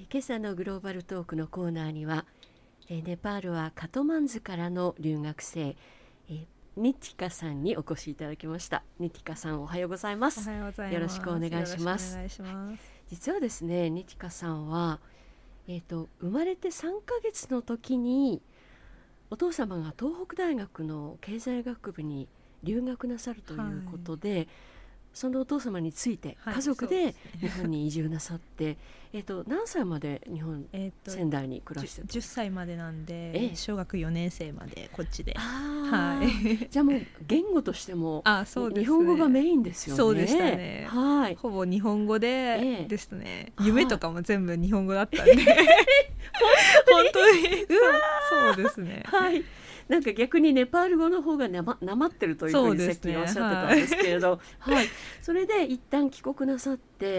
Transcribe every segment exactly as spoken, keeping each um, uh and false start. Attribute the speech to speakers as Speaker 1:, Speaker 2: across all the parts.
Speaker 1: 今朝のグローバルトークのコーナーには、えー、ネパールはカトマンズからの留学生、えー、ニティカさんにお越しいただきました。ニティカさん、おはようございます。
Speaker 2: おはようございます。
Speaker 1: よろしくお願いします。
Speaker 2: よろしくお願いします。
Speaker 1: 実はですね、ニティカさんは、えーと、生まれてさんかげつの時にお父様が東北大学の経済学部に留学なさるということで、はい、そのお父様について家族で日本に移住なさって、はい、えーと何歳まで日本、えー、と仙台に暮らしてた？
Speaker 2: じゅっさいまでなんで、
Speaker 1: ええ、
Speaker 2: 小学よねん生までこっちで。
Speaker 1: あ、はい、じゃあもう言語としても
Speaker 2: あ、そうですね、
Speaker 1: 日本語がメインですよね。
Speaker 2: そうでしたね、
Speaker 1: はい、
Speaker 2: ほぼ日本語で、ええ、ですね。夢とかも全部日本語だったんで本当にそうそうですね、
Speaker 1: はい、なんか逆にネパール語の方がなま、なまってるというふうにさっきおっしゃってたんですけれど、はいはい、それで一旦帰国なさって、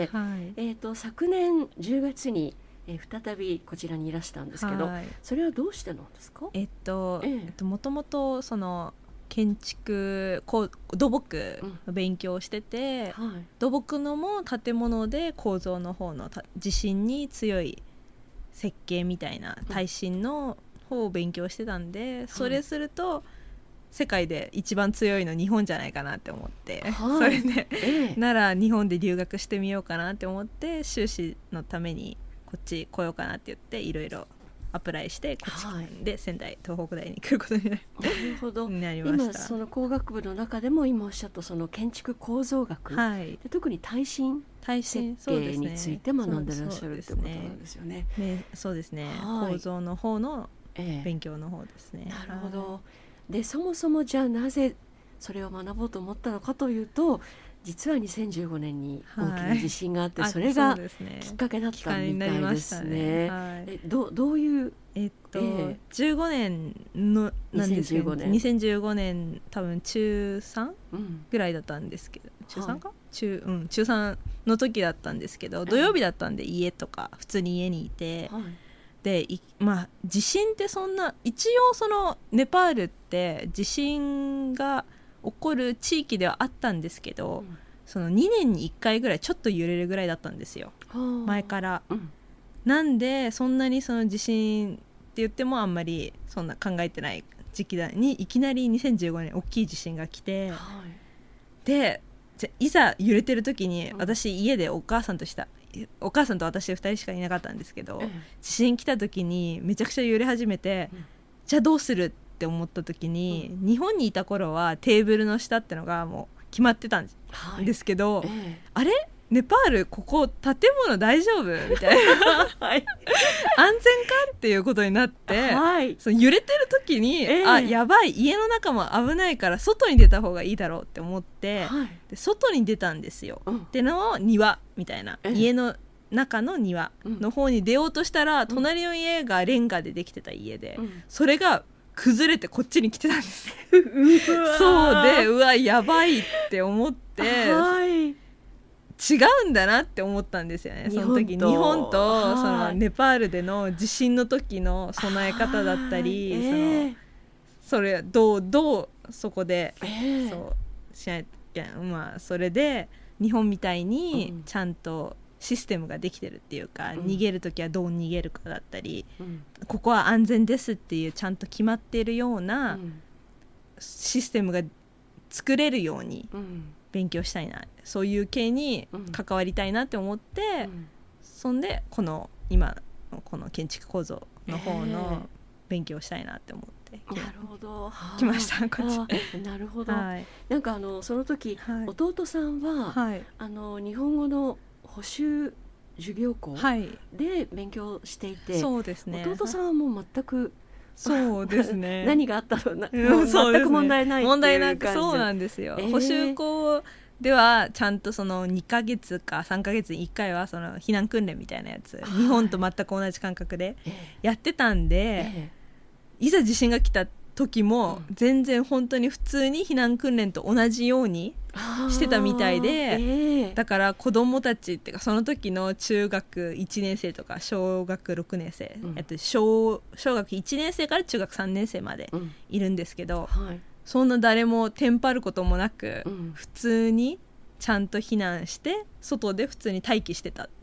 Speaker 1: はい、えーと、昨年じゅうがつに、えー、再びこちらにいらしたんですけど、はい、それはどうしてなんですか？
Speaker 2: えっと、えー、えっと、もともとその建築土木の勉強をしてて、うん、はい、土木のも建物で構造の方の地震に強い設計みたいな耐震の方を勉強してたんで、うん、それすると世界で一番強いの日本じゃないかなって思って、はい、それで、ええ、なら日本で留学してみようかなって思って修士のためにこっち来ようかなって言っていろいろアプライしてこっちで仙台、東北大に来ることになりました。
Speaker 1: なるほど。
Speaker 2: なりました。
Speaker 1: 今その工学部の中でも今おっしゃったその建築構造学、はい、で特に耐震設計について学んでらっしゃるってことなんですよね。
Speaker 2: そうですね、はい、構造の方の勉強の方ですね、
Speaker 1: ええ、なるほど。でそもそもじゃあなぜそれを学ぼうと思ったのかというと、実はにせんじゅうごねんに大きな地震があって、はい、それがきっかけだったみたいですね。はい、え ど, どういう
Speaker 2: えっと、えー、じゅうごねんのなんですけどにせんじゅうごねん多分中さん、うん、ぐらいだったんですけど、中さんか、はい、中, うん、中さんの時だったんですけど、土曜日だったんで家とか普通に家にいて、はい、でまあ、地震ってそんな一応そのネパールって地震が起こる地域ではあったんですけど、うん、そのにねんにいっかいぐらいちょっと揺れるぐらいだったんですよ、前から、うん、なんでそんなにその地震って言ってもあんまりそんな考えてない時期にいきなりにせんじゅうごねん大きい地震が来て、はい、でじゃいざ揺れてる時に、うん、私家でお母さんとしたお母さんと私ふたりしかいなかったんですけど、うん、地震来た時にめちゃくちゃ揺れ始めて、うん、じゃあどうするって思った時に、うん、日本にいた頃はテーブルの下ってのがもう決まってたんですけど、はい、えー、あれネパールここ建物大丈夫みたいな、はい、安全かっていうことになって、はい、その揺れてる時に、えー、あやばい家の中も危ないから外に出た方がいいだろうって思って、はい、で外に出たんですよ、うん、ってのを庭みたいな、えー、家の中の庭の方に出ようとしたら、うん、隣の家がレンガでできてた家で、うん、それが崩れてこっちに来てたんですそうでうわやばいって思って、はい、違うんだなって思ったんですよね。その時日本とそのネパールでの地震の時の備え方だったり、えー、そのそれどうどうそこで、えー、そうしないといけない、まあ、それで日本みたいにちゃんとシステムができてるっていうか、うん、逃げるときはどう逃げるかだったり、うん、ここは安全ですっていうちゃんと決まっているようなシステムが作れるように勉強したいな、そういう系に関わりたいなって思って、うん、そんでこの今のこの建築構造の方の勉強したいなって思って、
Speaker 1: えー、なるほど
Speaker 2: 来ましたこっ
Speaker 1: ち。なるほど、はい、なんかあのその時、はい、弟さんは、はい、あの日本語の補習授業校で勉強していて、はい、そうですね、弟さんはもう全く
Speaker 2: そうですね
Speaker 1: 何があったのな、もう全く問題ないっていう感じ、
Speaker 2: 問題なく、そうなんですよ、えー、補習校ではちゃんとそのにかげつかさんかげつにいっかいはその避難訓練みたいなやつ、日本と全く同じ感覚でやってたんで、えー、いざ地震が来た時も全然本当に普通に避難訓練と同じようにしてたみたいで、えー、だから子どもたちっていうかその時の中学いちねん生とか小学ろくねん生、うん、えっと、小, 小学いちねん生から中学さんねん生までいるんですけど、うん、はい、そんな誰もテンパることもなく、うん、普通にちゃんと避難して外で普通に待機してたって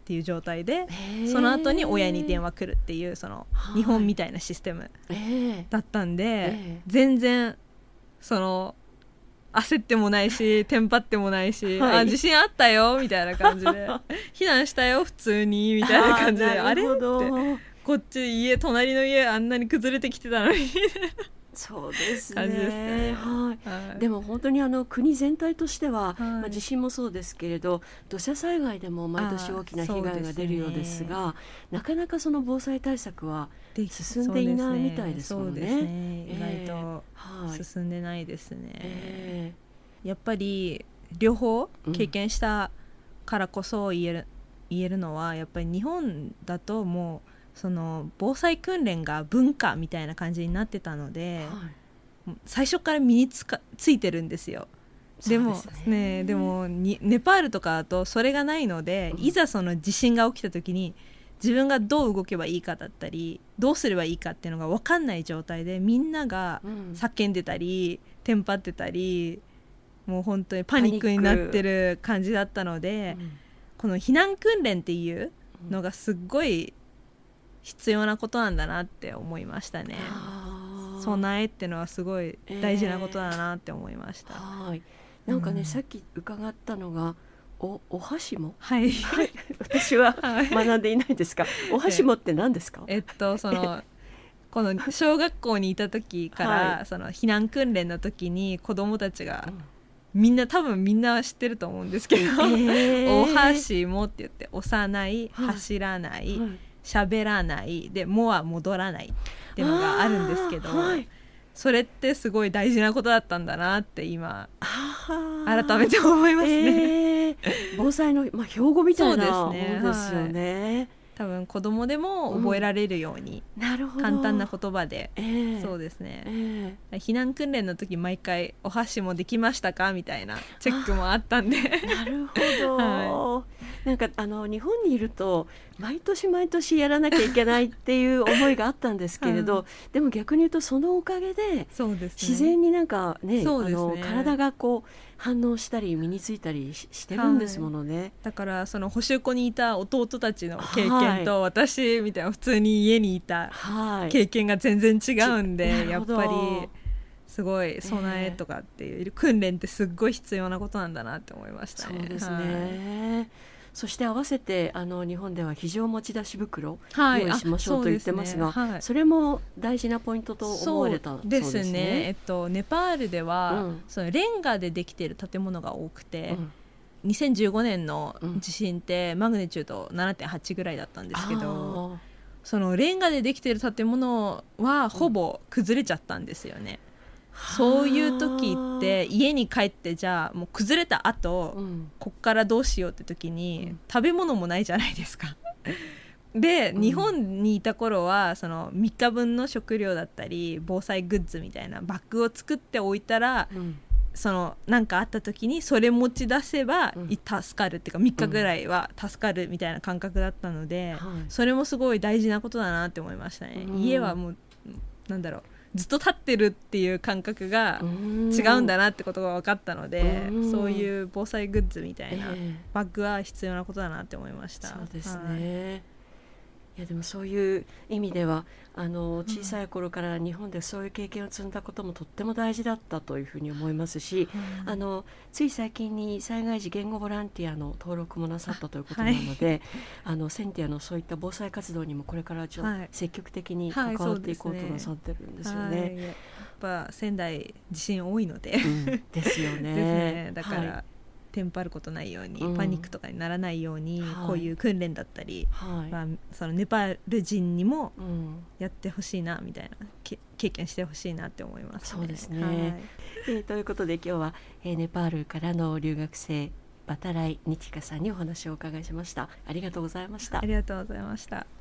Speaker 2: っていう状態で、その後に親に電話来るっていうその日本みたいなシステムだったんで、全然その焦ってもないしテンパってもないし、はい、あ地震あったよみたいな感じで避難したよ普通にみたいな感じで あ, あれってこっち家隣の家あんなに崩れてきてたのに
Speaker 1: そうですね、ですね、はいはい、でも本当にあの国全体としては、はい、まあ、地震もそうですけれど土砂災害でも毎年大きな被害が出るようですが、なかなかその防災対策は進んでいないみたいですもんね。
Speaker 2: そうですね、意外と進んでないですね、えー、やっぱり両方経験したからこそ言える、うん、言えるのはやっぱり日本だともうその防災訓練が文化みたいな感じになってたので、はい、最初から身につかついてるんですよ。でもね、でもにネパールとかだとそれがないので、うん、いざその地震が起きた時に自分がどう動けばいいかだったりどうすればいいかっていうのが分かんない状態でみんなが叫んでたり、うん、テンパってたりもう本当にパニックになってる感じだったので、うん、この避難訓練っていうのがすっごい必要なことなんだなって思いましたね。備えっていうのはすごい大事なことだなって思いました、えー、
Speaker 1: はい、なんかね、うん、さっき伺ったのが お, お箸も、
Speaker 2: はい、
Speaker 1: 私は学んでいないんですが、はい、お箸もって何ですか？
Speaker 2: えっとそのこの小学校にいた時から、はい、その避難訓練の時に子どもたちが、うん、みんな多分みんな知ってると思うんですけど、えー、お箸もって言って押さない、はい、走らない、はい、喋らないでもは戻らないっていうのがあるんですけど、はい、それってすごい大事なことだったんだなって今改めて思いますね、
Speaker 1: えー、防災の、まあ、標語みたいなものですよね、はい、
Speaker 2: 多分子供でも覚えられるように、うん、なるほど簡単な言葉で、えー、そうですね、えー、避難訓練の時毎回お箸もできましたかみたいなチェックもあったんで
Speaker 1: なるほど、はい、なんかあの日本にいると毎年毎年やらなきゃいけないっていう思いがあったんですけれど、はい、でも逆に言うとそのおかげで自然になんか ね, そうですね、あの体がこう反応したり身についたり し, してるんですものね、はい、
Speaker 2: だからその補習校にいた弟たちの経験と私みたいな普通に家にいた経験が全然違うんで、はい、やっぱりすごい備えとかっていう、えー、訓練ってすっごい必要なことなんだなって思いましたね。
Speaker 1: そうですね、はい、そして合わせてあの日本では非常持ち出し袋
Speaker 2: はい、
Speaker 1: 用意しましょうと言ってますが、 そ, す、ね、はい、それも大事なポイントと思われたそうですね。
Speaker 2: そうですね、えっと、ネパールでは、うん、そのレンガでできている建物が多くて、うん、にせんじゅうごねんの地震ってマグニチュード ななてんはち ぐらいだったんですけど、うん、そのレンガでできている建物はほぼ崩れちゃったんですよね、うん、そういう時って家に帰ってじゃあもう崩れた後、うん、こっからどうしようって時に、うん、食べ物もないじゃないですかで、うん、日本にいた頃はそのみっかぶんの食料だったり防災グッズみたいなバッグを作っておいたら、うん、そのなんかあった時にそれ持ち出せば助かるっていうかみっかぐらいは助かるみたいな感覚だったので、うん、それもすごい大事なことだなって思いましたね、うん、家はもうなんだろうずっと立ってるっていう感覚が違うんだなってことが分かったので、そういう防災グッズみたいなバッグは必要なことだなって思いました、
Speaker 1: えー、そうですね、はい、いやでもそういう意味ではあの小さい頃から日本でそういう経験を積んだこともとっても大事だったというふうに思いますし、うん、あのつい最近に災害時言語ボランティアの登録もなさったということなので、はい、あのセンティアのそういった防災活動にもこれからちょ、はい、積極的に関わっていこうとなさってるんですよね、はいはい、
Speaker 2: やっぱ仙台地震多いので、
Speaker 1: うん、ですよね
Speaker 2: ですね、だから、はい、テンパることないように、うん、パニックとかにならないように、はい、こういう訓練だったり、はいまあ、そのネパール人にもやってほしいなみたいな、け経験してほしいなって思いますね。
Speaker 1: そうですね、はいえー、ということで今日は、えー、ネパールからの留学生バタライ・ニチカさんにお話をお伺いしました。ありがとうございました。
Speaker 2: ありがとうございました。